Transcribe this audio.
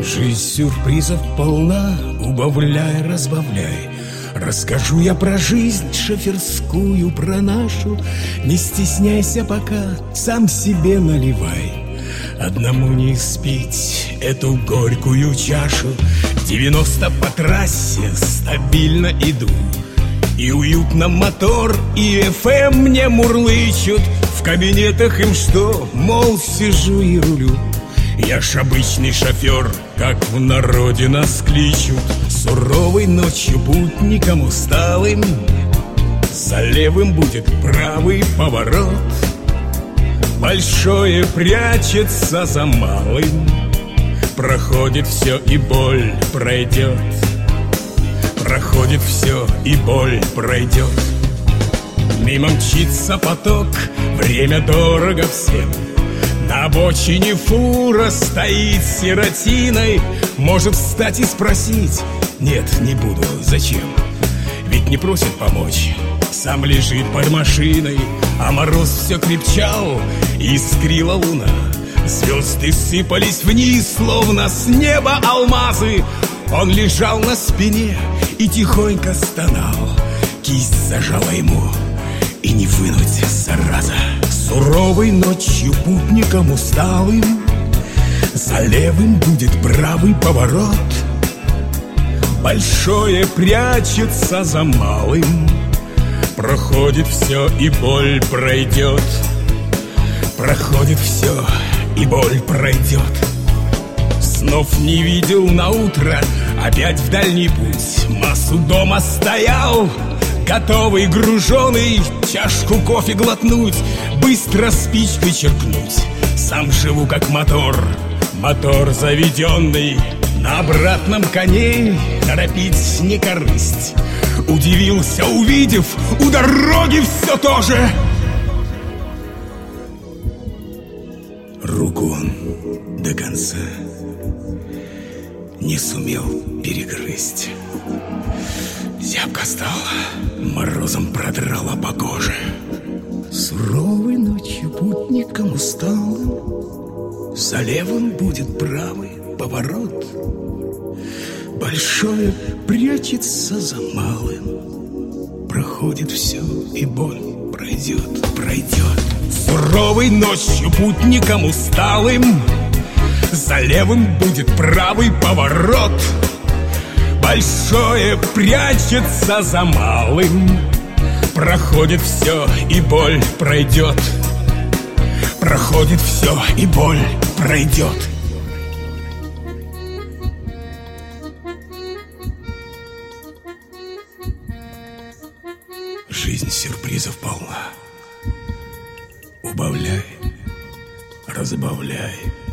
Жизнь сюрпризов полна, убавляй, разбавляй. Расскажу я про жизнь шоферскую, про нашу. Не стесняйся пока, сам себе наливай. Одному не испить эту горькую чашу. 90 по трассе стабильно иду. И уютно мотор, и FM мне мурлычут. В кабинетах им что, мол, сижу и рулю. Я ж обычный шофер, как в народе нас кличут. Суровой ночью путникам усталым за левым будет правый поворот. Большое прячется за малым. Проходит все и боль пройдет. Проходит все и боль пройдет. Мимо мчится поток, время дорого всем. На обочине фура стоит сиротиной. Может встать и спросить: нет, не буду, зачем? Ведь не просит помочь, сам лежит под машиной. А мороз все крепчал, искрила луна. Звезды сыпались вниз, словно с неба алмазы. Он лежал на спине и тихонько стонал. Кисть зажала ему, и не вынуть, зараза. Суровой ночью путникам усталым за левым будет правый поворот. Большое прячется за малым. Проходит все и боль пройдет. Проходит все и боль пройдет. Снов не видел на утро, опять в дальний путь. Массу дома стоял, готовый, груженый, чашку кофе глотнуть, быстро спичкой черкнуть. Сам живу как мотор, мотор заведенный. На обратном коне торопить не корысть. Удивился, увидев у дороги все то же. Руку он до конца не сумел перегрызть. Зябко стало, морозом продрала по коже. Суровой ночью путникам усталым за левым будет правый поворот. Большое прячется за малым. Проходит все и боль пройдет, пройдет. Суровой ночью путникам усталым за левым будет правый поворот. Большое прячется за малым. Проходит все и боль пройдет. Проходит все и боль пройдет. Жизнь сюрпризов полна. Убавляй, разбавляй.